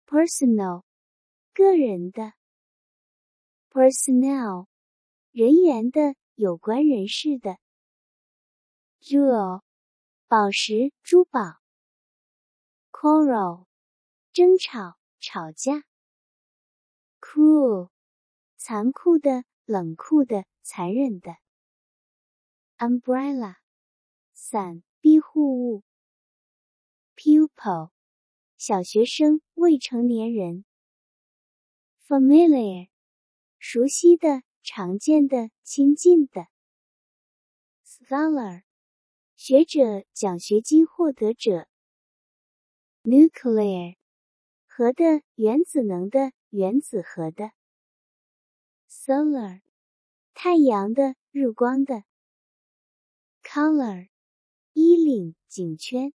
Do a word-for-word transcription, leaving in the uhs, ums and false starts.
personal 个人的 personnel 人员的有关人士的 jewel 宝石珠宝 quarrel 争吵吵架 cruel 残酷的冷酷的残忍的 umbrella 伞庇护物 pupil 小学生未成年人 familiar 熟悉的常见的亲近的 scholar 学者奖学金获得者 nuclear 核的原子能的原子核的 solar 太阳的日光的 collar 衣领颈圈